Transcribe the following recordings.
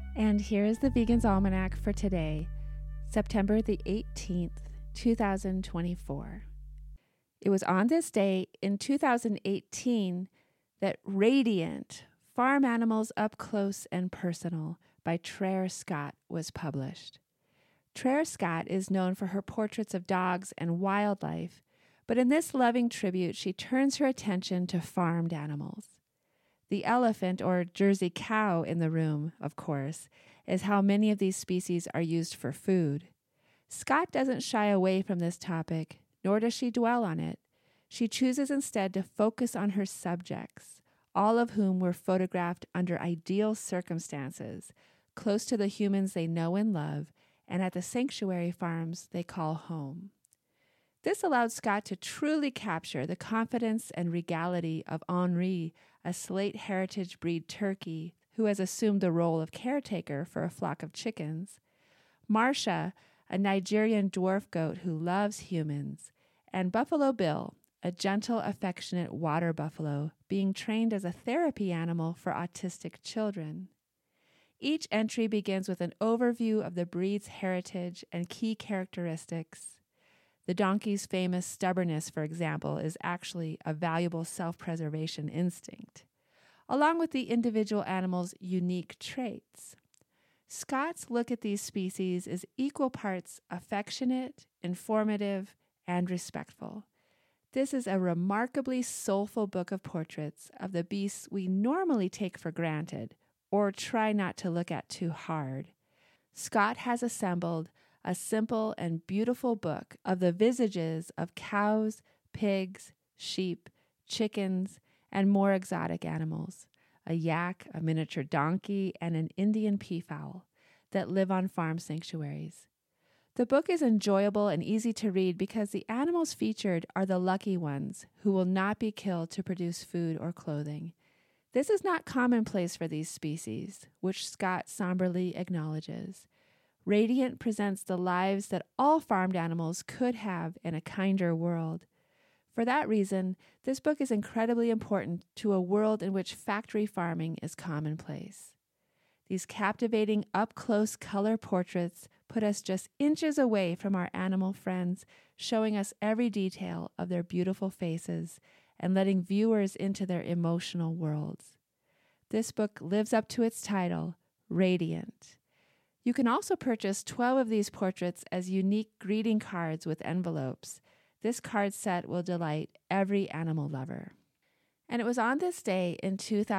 And here is the Vegan's Almanac for today, September the 18th, 2024. It was on this day in 2018 that Radiant, Farm Animals Up Close and Personal by Trere Scott was published. Trere Scott is known for her portraits of dogs and wildlife, but in this loving tribute, she turns her attention to farmed animals. The elephant, or Jersey cow, in the room, of course, is how many of these species are used for food. Scott doesn't shy away from this topic, nor does she dwell on it. She chooses instead to focus on her subjects, all of whom were photographed under ideal circumstances, close to the humans they know and love, and at the sanctuary farms they call home. This allowed Scott to truly capture the confidence and regality of Henri, a Slate Heritage breed turkey who has assumed the role of caretaker for a flock of chickens, Marcia, a Nigerian dwarf goat who loves humans, and Buffalo Bill, a gentle, affectionate water buffalo being trained as a therapy animal for autistic children. Each entry begins with an overview of the breed's heritage and key characteristics. The donkey's famous stubbornness, for example, is actually a valuable self-preservation instinct, along with the individual animal's unique traits. Scott's look at these species is equal parts affectionate, informative, and respectful. This is a remarkably soulful book of portraits of the beasts we normally take for granted or try not to look at too hard. Scott has assembled a simple and beautiful book of the visages of cows, pigs, sheep, chickens, and more exotic animals, a yak, a miniature donkey, and an Indian peafowl that live on farm sanctuaries. The book is enjoyable and easy to read because the animals featured are the lucky ones who will not be killed to produce food or clothing. This is not commonplace for these species, which Scott somberly acknowledges. Radiant presents the lives that all farmed animals could have in a kinder world. For that reason, this book is incredibly important to a world in which factory farming is commonplace. These captivating up-close color portraits put us just inches away from our animal friends, showing us every detail of their beautiful faces and letting viewers into their emotional worlds. This book lives up to its title, Radiant. You can also purchase 12 of these portraits as unique greeting cards with envelopes. This card set will delight every animal lover. And it was on this day in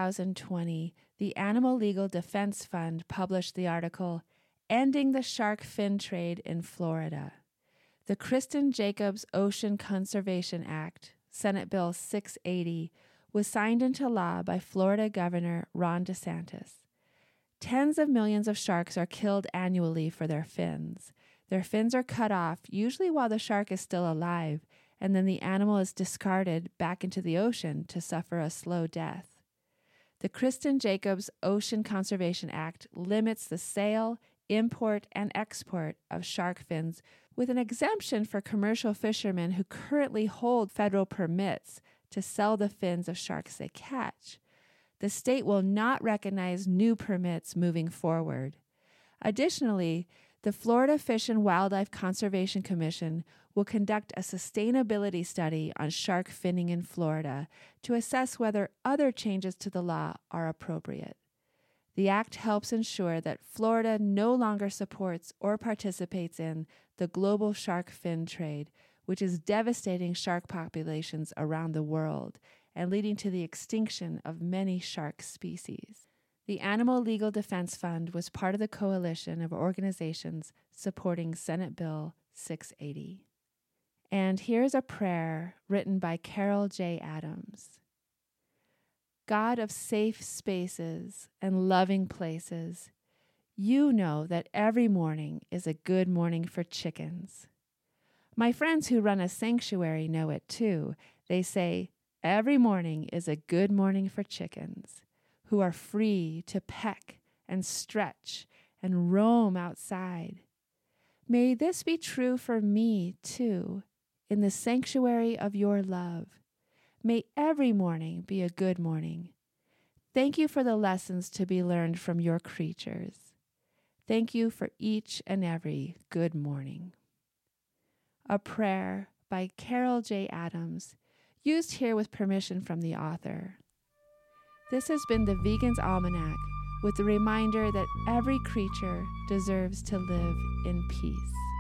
2020, the Animal Legal Defense Fund published the article, Ending the Shark Fin Trade in Florida. The Kristen Jacobs Ocean Conservation Act, Senate Bill 680, was signed into law by Florida Governor Ron DeSantis. Tens of millions of sharks are killed annually for their fins. Their fins are cut off, usually while the shark is still alive, and then the animal is discarded back into the ocean to suffer a slow death. The Kristen Jacobs Ocean Conservation Act limits the sale, import, and export of shark fins with an exemption for commercial fishermen who currently hold federal permits to sell the fins of sharks they catch. The state will not recognize new permits moving forward. Additionally, the Florida Fish and Wildlife Conservation Commission will conduct a sustainability study on shark finning in Florida to assess whether other changes to the law are appropriate. The act helps ensure that Florida no longer supports or participates in the global shark fin trade, which is devastating shark populations around the world and leading to the extinction of many shark species. The Animal Legal Defense Fund was part of the coalition of organizations supporting Senate Bill 680. And here's a prayer written by Carol J. Adams. God of safe spaces and loving places, you know that every morning is a good morning for chickens. My friends who run a sanctuary know it too. They say, every morning is a good morning for chickens, who are free to peck and stretch and roam outside. May this be true for me, too, in the sanctuary of your love. May every morning be a good morning. Thank you for the lessons to be learned from your creatures. Thank you for each and every good morning. A prayer by Carol J. Adams, used here with permission from the author. This has been the Vegan's Almanac, with the reminder that every creature deserves to live in peace.